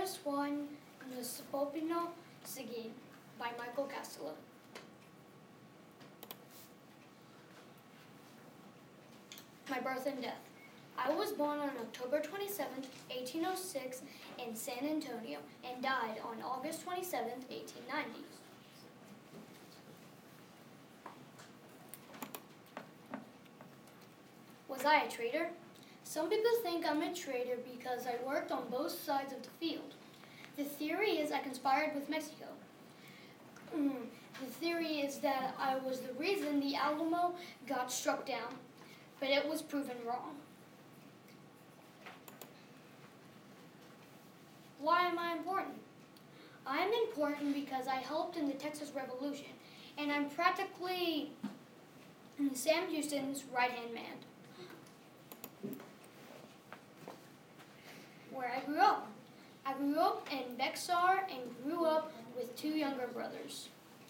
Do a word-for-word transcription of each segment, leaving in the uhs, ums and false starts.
First one, Nespopino Sigin by Michael Castello. My birth and death. I was born on October twenty-seventh, eighteen oh six in San Antonio and died on August twenty-seventh, eighteen ninety. Was I a traitor? Some people think I'm a traitor because I worked on both sides of the field. The theory is I conspired with Mexico. Mm, the theory is that I was the reason the Alamo got struck down, but it was proven wrong. Why am I important? I'm important because I helped in the Texas Revolution, and I'm practically Sam Houston's right-hand man. Where I grew up. I grew up in Bexar and grew up with two younger brothers.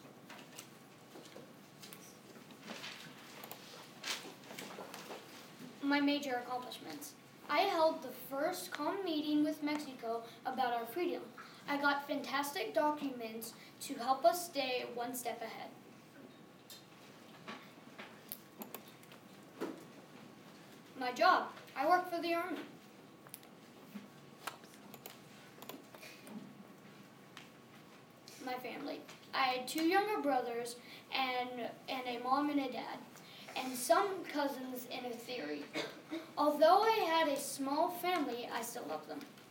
My major accomplishments. I held the first calm meeting with Mexico about our freedom. I got fantastic documents to help us stay one step ahead. My job. I work for the Army. My family. I had two younger brothers and, and a mom and a dad, and some cousins in a theory. Although I had a small family, I still love them.